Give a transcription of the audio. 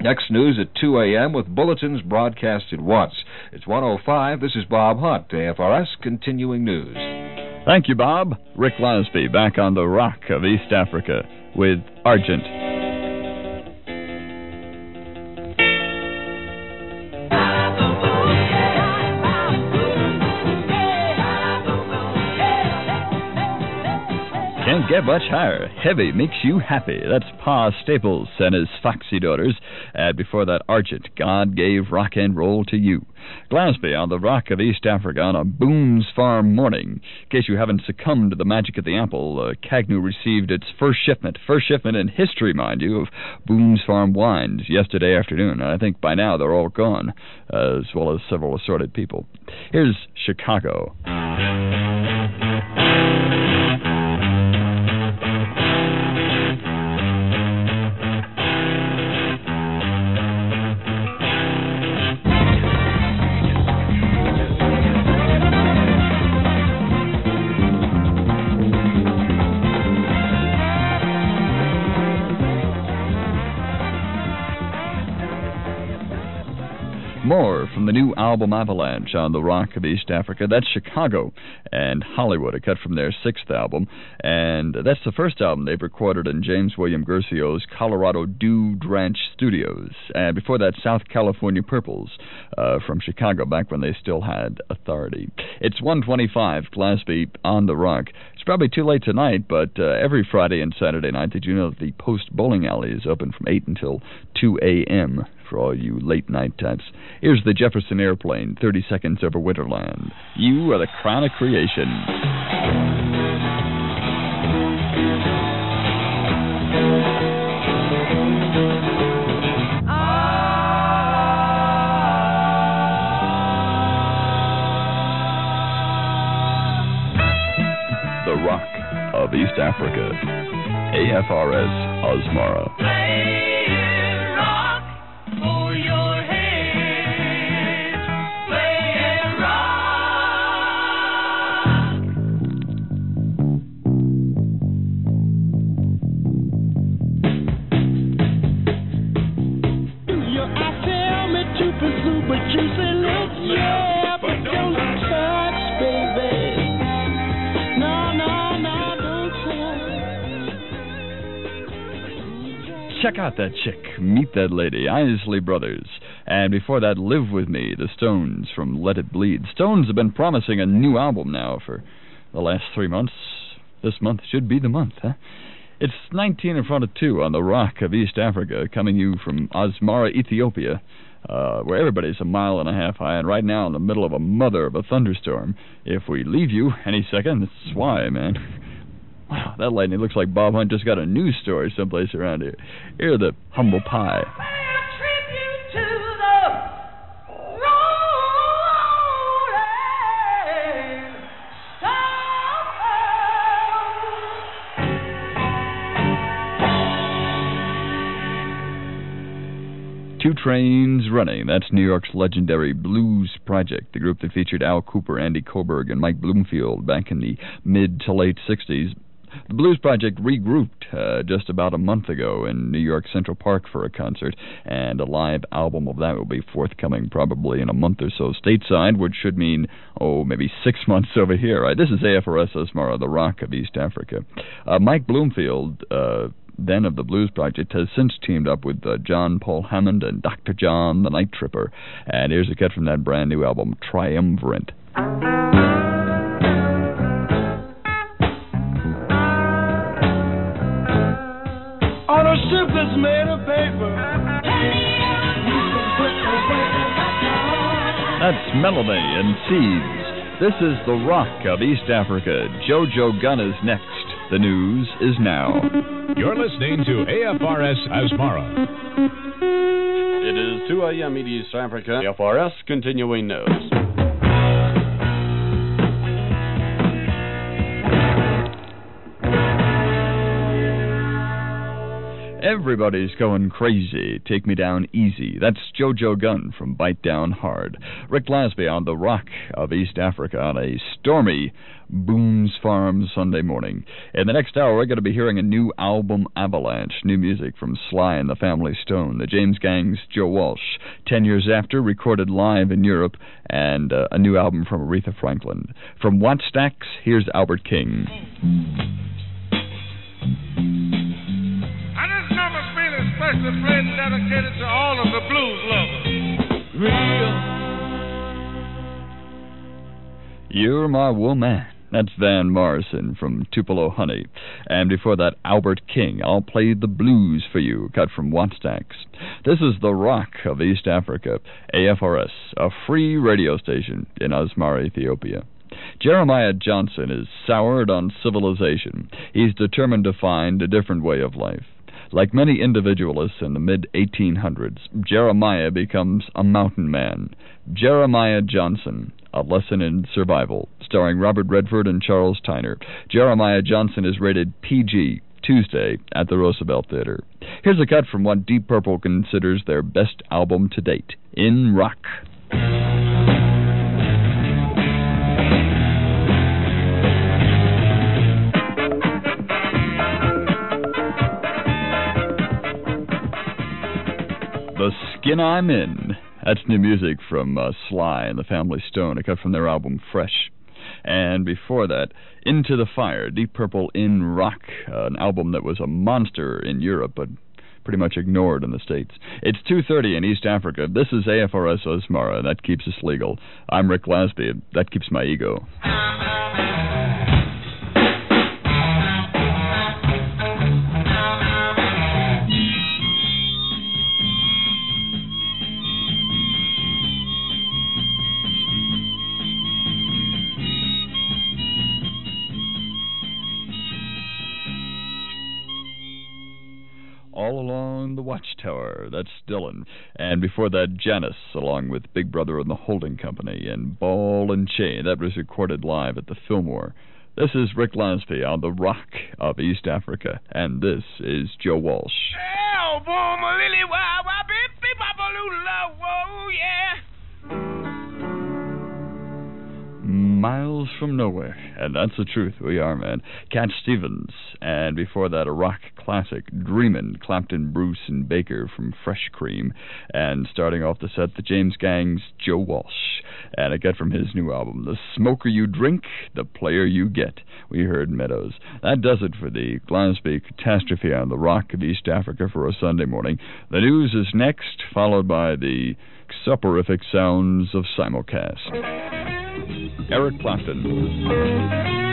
Next news at 2 a.m. with bulletins broadcasted once. It's 1:05. This is Bob Hunt, AFRS Continuing News. Thank you, Bob. Rick Lasby back on the Rock of East Africa with Argent. Can't get much higher. Heavy makes you happy. That's Pa Staples and his Foxy Daughters. And before that, Argent, God gave rock and roll to you. Glasby on the Rock of East Africa on a Boone's Farm morning. In case you haven't succumbed to the magic of the apple, Cagnew received its first shipment in history, mind you, of Boone's Farm wines yesterday afternoon. And I think by now they're all gone, as well as several assorted people. Here's Chicago. More from the new album Avalanche on the Rock of East Africa. That's Chicago and Hollywood, a cut from their sixth album. And that's the first album they've recorded in James William Guercio's Colorado Dude Ranch Studios. And before that, South California Purples from Chicago, back when they still had authority. It's 1:25, Glasby on the Rock. It's probably too late tonight, but every Friday and Saturday night, did you know that the Post Bowling Alley is open from 8 until 2 a.m., for all you late-night types. Here's the Jefferson Airplane, 30 Seconds Over Winterland. You are the crown of creation. The Rock of East Africa. AFRS Asmara. Check out that chick, meet that lady, Isley Brothers. And before that, Live With Me, the Stones from Let It Bleed. Stones have been promising a new album now for the last 3 months. This month should be the month, huh? It's 19 in front of 2 on the Rock of East Africa, coming you from Asmara, Ethiopia, where everybody's a mile and a half high, and right now in the middle of a mother of a thunderstorm. If we leave you any second, that's why, man. Wow, that lightning looks like Bob Hunt just got a news story someplace around here. Hear the Humble Pie. Two trains running. That's New York's legendary Blues Project, the group that featured Al Cooper, Andy Coburg, and Mike Bloomfield back in the mid to late 60s. The Blues Project regrouped just about a month ago in New York Central Park for a concert, and a live album of that will be forthcoming probably in a month or so stateside, which should mean, maybe 6 months over here. Right? This is AFRS Asmara, the Rock of East Africa. Mike Bloomfield, then of the Blues Project, has since teamed up with John Paul Hammond and Dr. John the Night Tripper. And here's a cut from that brand new album, Triumvirate. On a ship that's made of paper. That's Melody and Seeds. This is the Rock of East Africa. Jojo Gunn is next. The news is now. You're listening to AFRS Asmara. It is 2 a.m. in East Africa. AFRS Continuing News. Everybody's going crazy. Take me down easy. That's JoJo Gunn from Bite Down Hard. Rick Glasby on the Rock of East Africa on a stormy Boone's Farm Sunday morning. In the next hour, we're going to be hearing a new album avalanche. New music from Sly and the Family Stone, the James Gang's Joe Walsh, 10 years after, recorded live in Europe, and a new album from Aretha Franklin. From Watt Stacks, here's Albert King. And this number's been especially played and dedicated to all of the blues lovers. You're My Woman. That's Van Morrison from Tupelo Honey. And before that, Albert King, I'll Play the Blues for You, cut from Watt Stacks. This is the Rock of East Africa, AFRS, a free radio station in Asmara, Ethiopia. Jeremiah Johnson is soured on civilization. He's determined to find a different way of life. Like many individualists in the mid-1800s, Jeremiah becomes a mountain man. Jeremiah Johnson, A Lesson in Survival, starring Robert Redford and Charles Tyner. Jeremiah Johnson is rated PG Tuesday at the Roosevelt Theater. Here's a cut from what Deep Purple considers their best album to date, In Rock. The Skin I'm In. That's new music from Sly and the Family Stone, a cut from their album Fresh. And before that, Into the Fire, Deep Purple in Rock, an album that was a monster in Europe, but pretty much ignored in the States. It's 2:30 in East Africa. This is AFRS Asmara. That keeps us legal. I'm Rick Glasby. That keeps my ego. All Along the Watchtower, that's Dylan. And before that, Janice, along with Big Brother and the Holding Company, and Ball and Chain. That was recorded live at the Fillmore. This is Rick Glasby on the Rock of East Africa, and this is Joe Walsh. Miles from Nowhere, and that's the truth. We are, man. Cat Stevens, and before that, a rock classic, Dreamin', Clapton, Bruce, and Baker from Fresh Cream, and starting off the set, the James Gang's Joe Walsh, and a cut from his new album, The Smoker You Drink, The Player You Get. We heard Meadows. That does it for the Glasby Catastrophe on the Rock of East Africa for a Sunday morning. The news is next, followed by the soporific sounds of simulcast. Eric Clapton.